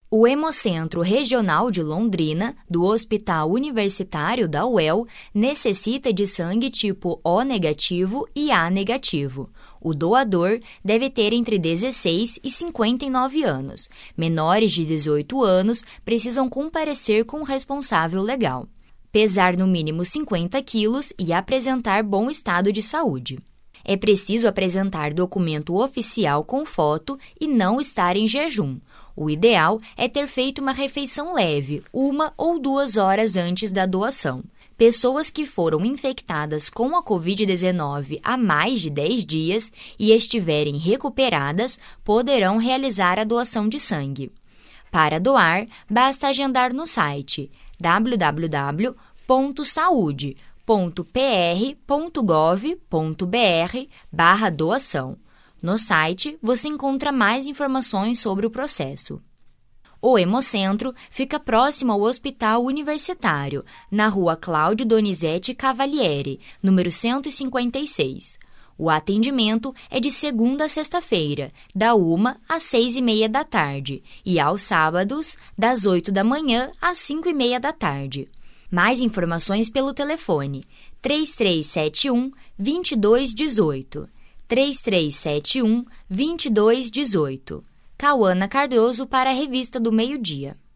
O Hemocentro Regional de Londrina, do Hospital Universitário da UEL, necessita de sangue tipo O negativo e A negativo. O doador deve ter entre 16 e 59 anos. Menores de 18 anos precisam comparecer com o responsável legal. Pesar no mínimo 50 quilos e apresentar bom estado de saúde. É preciso apresentar documento oficial com foto e não estar em jejum. O ideal é ter feito uma refeição leve, 1 ou 2 horas antes da doação. Pessoas que foram infectadas com a Covid-19 há mais de 10 dias e estiverem recuperadas poderão realizar a doação de sangue. Para doar, basta agendar no site www.saude.pr.gov.br/doação. No site, você encontra mais informações sobre o processo. O Hemocentro fica próximo ao Hospital Universitário, na Rua Cláudio Donizete Cavalieri, número 156. O atendimento é de segunda a sexta-feira, da 1 às 6h30 da tarde, e aos sábados, das 8 da manhã às 5h30 da tarde. Mais informações pelo telefone 3371-2218. 3371-2218. Cauana Cardoso para a Revista do Meio-Dia.